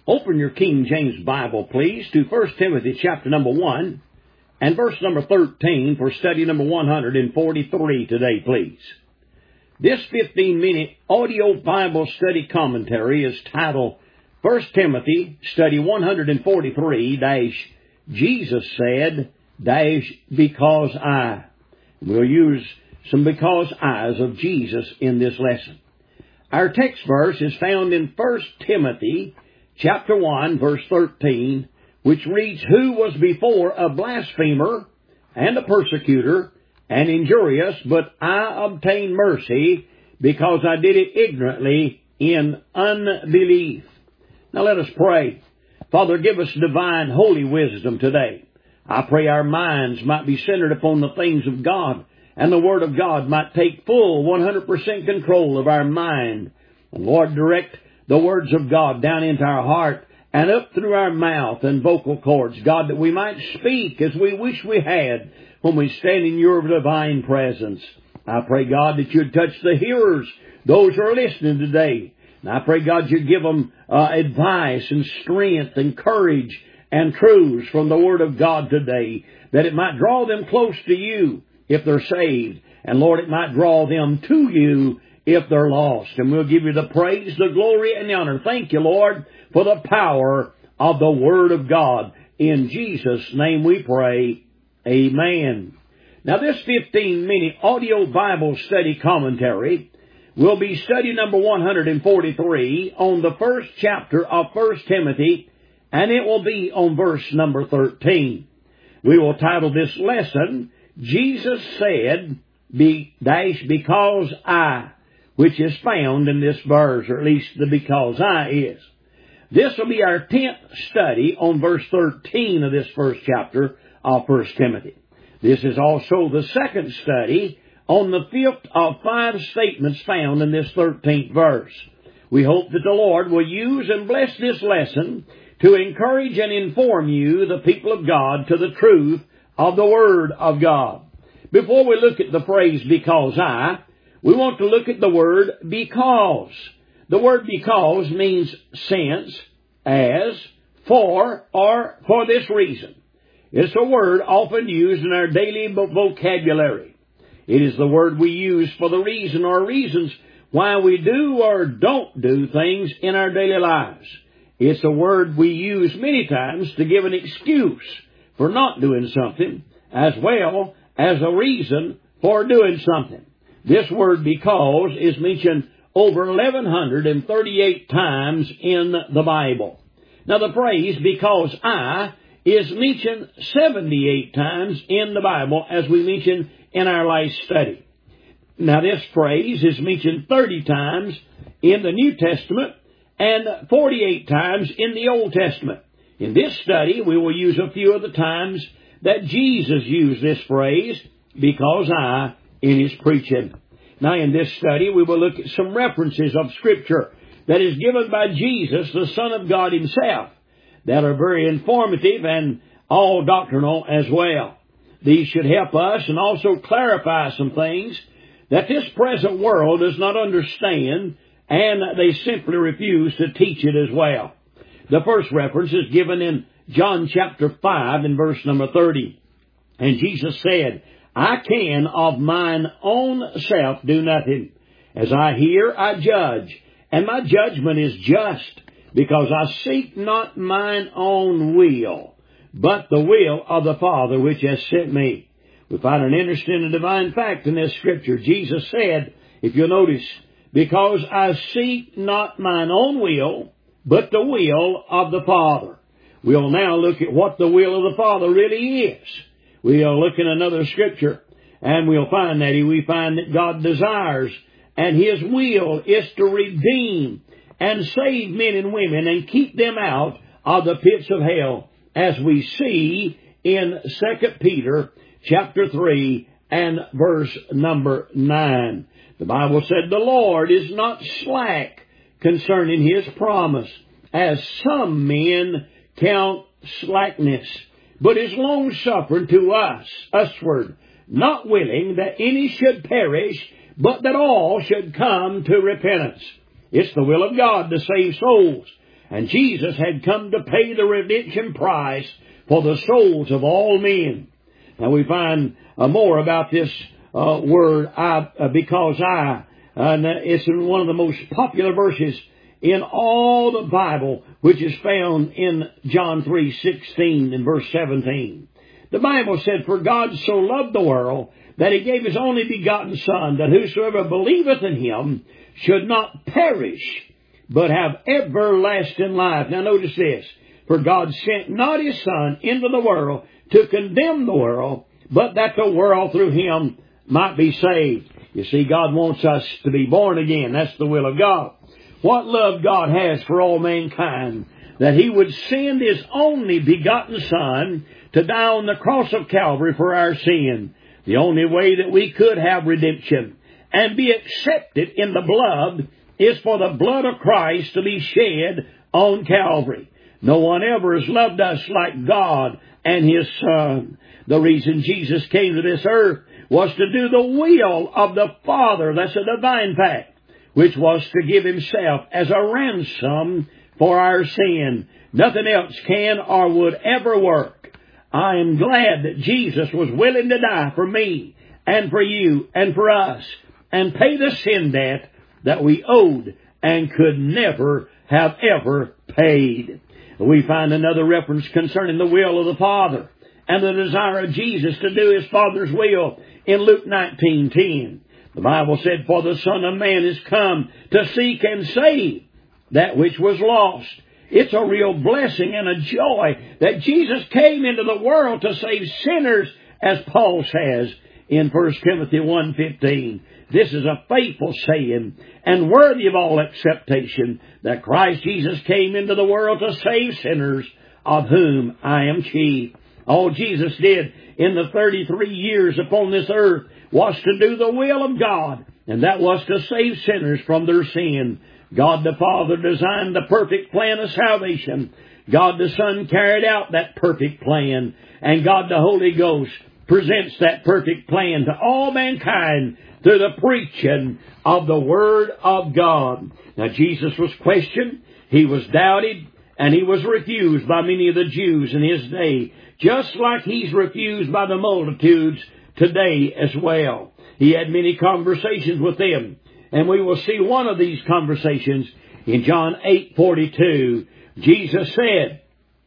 Open your King James Bible, please, to 1 Timothy chapter number 1 and verse number 13 for study number 143 today, please. This 15-minute audio Bible study commentary is titled 1 Timothy study 143 Jesus said because I. We'll use some because I's of Jesus in this lesson. Our text verse is found in 1 Timothy chapter 1 verse 13, which reads, Who was before a blasphemer and a persecutor and injurious, but I obtained mercy because I did it ignorantly in unbelief. Now let us pray. Father, give us divine holy wisdom today. I pray our minds might be centered upon the things of God, and the Word of God might take full 100% control of our mind. And Lord, direct the words of God down into our heart and up through our mouth and vocal cords, God, that we might speak as we wish we had when we stand in your divine presence. I pray, God, that you'd touch the hearers, those who are listening today. And I pray, God, you'd give them advice and strength and courage and truths from the Word of God today, that it might draw them close to you if they're saved. And Lord, it might draw them to you if they're lost. And we'll give you the praise, the glory, and the honor. Thank you, Lord, for the power of the Word of God. In Jesus' name we pray. Amen. Now this 15-minute audio Bible study commentary will be study number 143 on the first chapter of 1 Timothy, and it will be on verse number 13. We will title this lesson, Jesus said, because I, which is found in this verse, or at least the because I is. This will be our 10th study on verse 13 of this first chapter of 1 Timothy. This is also the second study on the 5th of 5 statements found in this 13th verse. We hope that the Lord will use and bless this lesson to encourage and inform you, the people of God, to the truth of the Word of God. Before we look at the phrase because I, we want to look at the word because. The word because means since, as, for, or for this reason. It's a word often used in our daily vocabulary. It is the word we use for the reason or reasons why we do or don't do things in our daily lives. It's a word we use many times to give an excuse for not doing something, as well as a reason for doing something. This word because is mentioned over 1,138 times in the Bible. Now the phrase because I is mentioned 78 times in the Bible, as we mentioned in our last study. Now this phrase is mentioned 30 times in the New Testament and 48 times in the Old Testament. In this study, we will use a few of the times that Jesus used this phrase, because I, in His preaching. Now in this study, we will look at some references of Scripture that is given by Jesus, the Son of God Himself, that are very informative and all doctrinal as well. These should help us and also clarify some things that this present world does not understand, and they simply refuse to teach it as well. The first reference is given in John chapter 5 and verse number 30. And Jesus said, I can of mine own self do nothing. As I hear, I judge, and my judgment is just, because I seek not mine own will, but the will of the Father which has sent me. We find an interesting and divine fact in this Scripture. Jesus said, if you'll notice, because I seek not mine own will, but the will of the Father. We'll now look at what the will of the Father really is. We'll look in another Scripture, and we'll find that God desires, and His will is to redeem and save men and women and keep them out of the pits of hell, as we see in 2 Peter chapter 3 and verse number 9. The Bible said, the Lord is not slack concerning His promise, as some men count slackness, but is long-suffering to usward, not willing that any should perish, but that all should come to repentance. It's the will of God to save souls. And Jesus had come to pay the redemption price for the souls of all men. Now we find more about this word, because I. And it's one of the most popular verses in all the Bible, which is found in John 3:16 and verse 17. The Bible said, "For God so loved the world that He gave His only begotten Son, that whosoever believeth in Him should not perish, but have everlasting life." Now notice this. "For God sent not His Son into the world to condemn the world, but that the world through Him might be saved." You see, God wants us to be born again. That's the will of God. What love God has for all mankind, that He would send His only begotten Son to die on the cross of Calvary for our sin. The only way that we could have redemption and be accepted in the blood is for the blood of Christ to be shed on Calvary. No one ever has loved us like God and His Son. The reason Jesus came to this earth was to do the will of the Father. That's a divine fact, which was to give Himself as a ransom for our sin. Nothing else can or would ever work. I am glad that Jesus was willing to die for me and for you and for us and pay the sin debt that we owed and could never have ever paid. We find another reference concerning the will of the Father and the desire of Jesus to do His Father's will in Luke 19:10. The Bible said, "For the Son of Man is come to seek and save that which was lost." It's a real blessing and a joy that Jesus came into the world to save sinners, as Paul says in 1 Timothy 1:15. This is a faithful saying and worthy of all acceptation, that Christ Jesus came into the world to save sinners, of whom I am chief. All Jesus did in the 33 years upon this earth was to do the will of God, and that was to save sinners from their sin. God the Father designed the perfect plan of salvation. God the Son carried out that perfect plan, and God the Holy Ghost presents that perfect plan to all mankind through the preaching of the Word of God. Now Jesus was questioned, He was doubted, and He was refused by many of the Jews in His day, just like He's refused by the multitudes today as well. He had many conversations with them, and we will see one of these conversations in John 8:42. Jesus said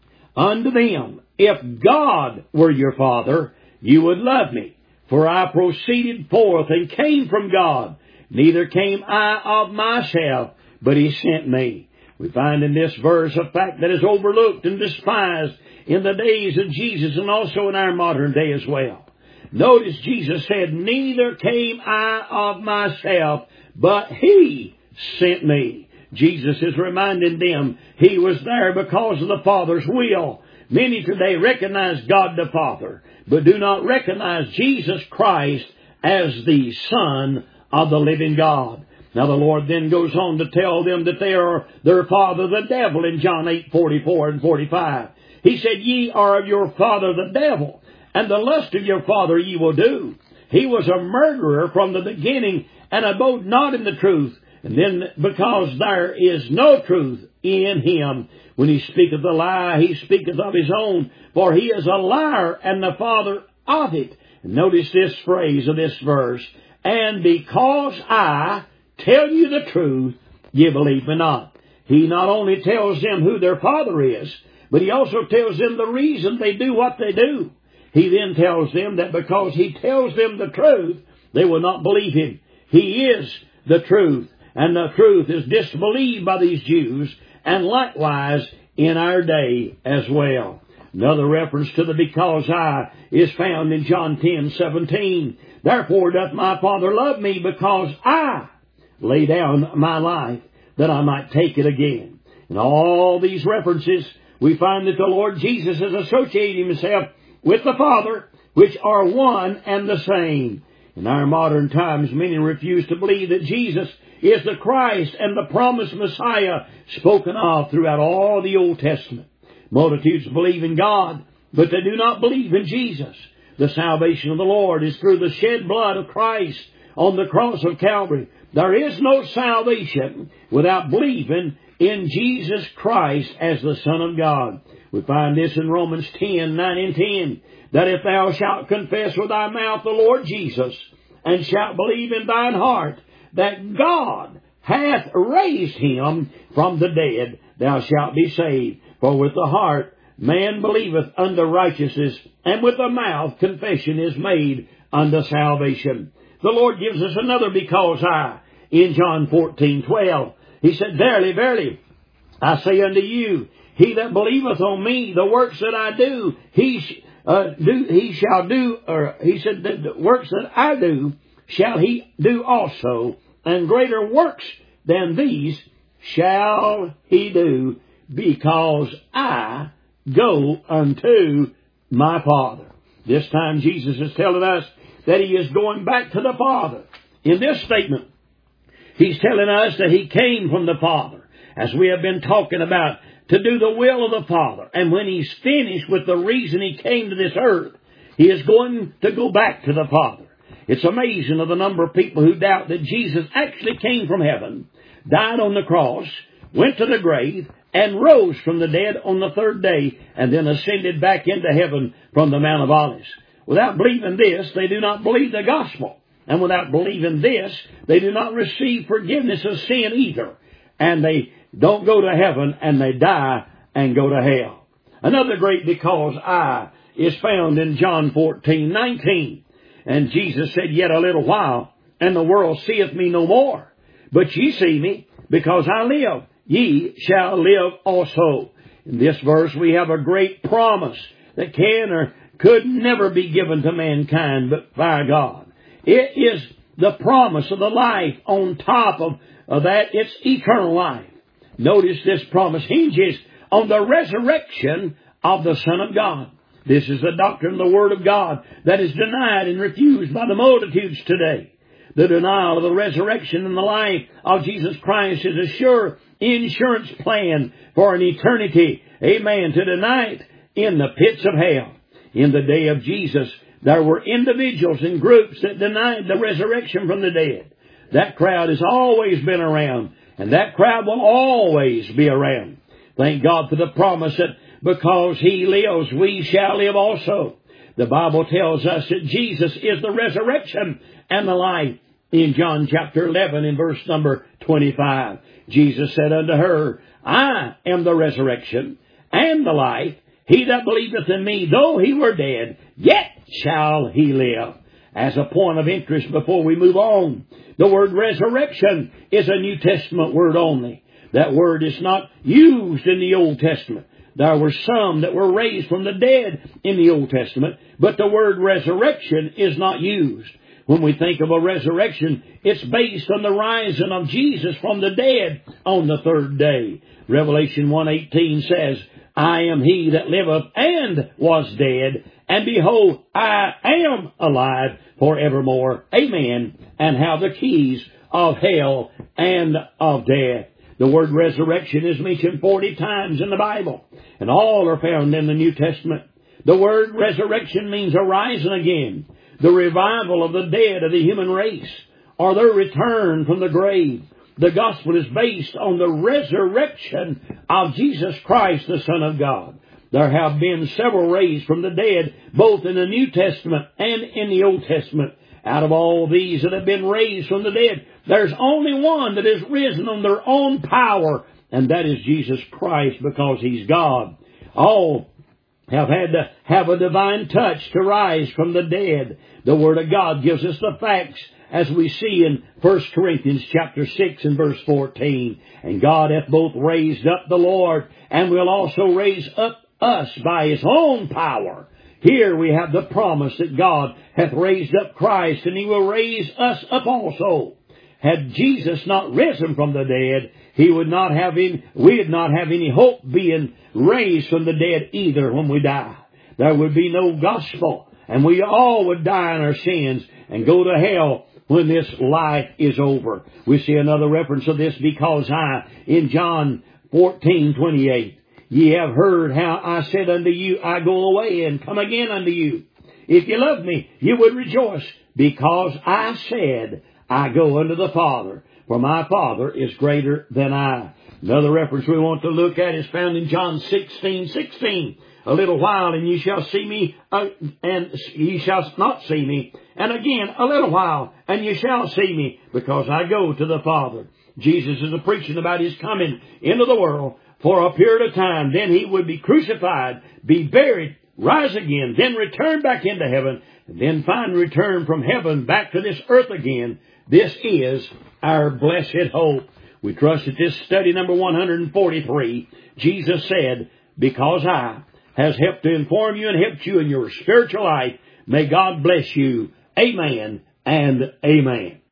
unto them, "If God were your Father, you would love me, for I proceeded forth and came from God. Neither came I of myself, but He sent me." We find in this verse a fact that is overlooked and despised in the days of Jesus and also in our modern day as well. Notice Jesus said, "Neither came I of myself, but He sent me." Jesus is reminding them He was there because of the Father's will. Many today recognize God the Father, but do not recognize Jesus Christ as the Son of the living God. Now the Lord then goes on to tell them that they are their father the devil in John 8:44 and 45. He said, "Ye are of your father the devil, and the lust of your father ye will do. He was a murderer from the beginning, and abode not in the truth. And then because there is no truth in him, when he speaketh a lie, he speaketh of his own, for he is a liar and the father of it." And notice this phrase of this verse, "And because I tell you the truth, ye believe me not." He not only tells them who their father is, but He also tells them the reason they do what they do. He then tells them that because He tells them the truth, they will not believe Him. He is the truth, and the truth is disbelieved by these Jews, and likewise in our day as well. Another reference to the "because I" is found in John 10:17. "Therefore doth my Father love me, because I lay down my life, that I might take it again." In all these references, we find that the Lord Jesus is associating Himself with the Father, which are one and the same. In our modern times, many refuse to believe that Jesus is the Christ and the promised Messiah spoken of throughout all the Old Testament. Multitudes believe in God, but they do not believe in Jesus. The salvation of the Lord is through the shed blood of Christ on the cross of Calvary. There is no salvation without believing in Jesus Christ as the Son of God. We find this in Romans 10:9 and 10, that if thou shalt confess with thy mouth the Lord Jesus, and shalt believe in thine heart that God hath raised him from the dead, thou shalt be saved. For with the heart man believeth unto righteousness, and with the mouth confession is made unto salvation. The Lord gives us another because I in John 14:12. He said, Verily, verily, I say unto you, he that believeth on me, the works that I do, he shall do, or he said that the works that I do shall he do also, and greater works than these shall he do, because I go unto my Father. This time Jesus is telling us that he is going back to the Father. In this statement, he's telling us that he came from the Father, as we have been talking about, to do the will of the Father. And when he's finished with the reason he came to this earth, he is going to go back to the Father. It's amazing of the number of people who doubt that Jesus actually came from heaven, died on the cross, went to the grave, and rose from the dead on the third day, and then ascended back into heaven from the Mount of Olives. Without believing this, they do not believe the gospel. And without believing this, they do not receive forgiveness of sin either. And they don't go to heaven, and they die and go to hell. Another great because I is found in John 14:19. And Jesus said, Yet a little while, and the world seeth me no more. But ye see me, because I live. Ye shall live also. In this verse we have a great promise that can or could never be given to mankind but by God. It is the promise of the life. On top of that, it's eternal life. Notice this promise hinges on the resurrection of the Son of God. This is the doctrine of the Word of God that is denied and refused by the multitudes today. The denial of the resurrection and the life of Jesus Christ is a sure insurance plan for an eternity. Amen. To deny it in the pits of hell. In the day of Jesus, there were individuals and groups that denied the resurrection from the dead. That crowd has always been around, and that crowd will always be around. Thank God for the promise that because he lives, we shall live also. The Bible tells us that Jesus is the resurrection and the life. In John chapter 11 in verse number 25, Jesus said unto her, I am the resurrection and the life. He that believeth in me, though he were dead, yet shall he live. As a point of interest before we move on, the word resurrection is a New Testament word only. That word is not used in the Old Testament. There were some that were raised from the dead in the Old Testament, but the word resurrection is not used. When we think of a resurrection, it's based on the rising of Jesus from the dead on the third day. Revelation 1:18 says, I am he that liveth and was dead, and behold, I am alive forevermore. Amen. And have the keys of hell and of death. The word resurrection is mentioned 40 times in the Bible, and all are found in the New Testament. The word resurrection means arising again, the revival of the dead of the human race, or their return from the grave. The gospel is based on the resurrection of Jesus Christ, the Son of God. There have been several raised from the dead, both in the New Testament and in the Old Testament. Out of all these that have been raised from the dead, there's only one that has risen on their own power, and that is Jesus Christ, because He's God. All have had to have a divine touch to rise from the dead. The Word of God gives us the facts, as we see in 1 Corinthians chapter 6 and verse 14. And God hath both raised up the Lord, and will also raise up us by His own power. Here we have the promise that God hath raised up Christ, and He will raise us up also. Had Jesus not risen from the dead, we would not have any hope being raised from the dead either when we die. There would be no gospel, and we all would die in our sins and go to hell when this life is over. We see another reference of this because in John 14:28. Ye have heard how I said unto you, I go away and come again unto you. If you loved me, you would rejoice, because I said, I go unto the Father, for my Father is greater than I. Another reference we want to look at is found in John 16:16. A little while and ye shall see me, and ye shall not see me. And again, a little while and ye shall see me, because I go to the Father. Jesus is preaching about His coming into the world for a period of time. Then He would be crucified, be buried, rise again, then return back into heaven, and then finally return from heaven back to this earth again. This is our blessed hope. We trust that this study number 143, Jesus said, because I has helped to inform you and helped you in your spiritual life, may God bless you. Amen and amen.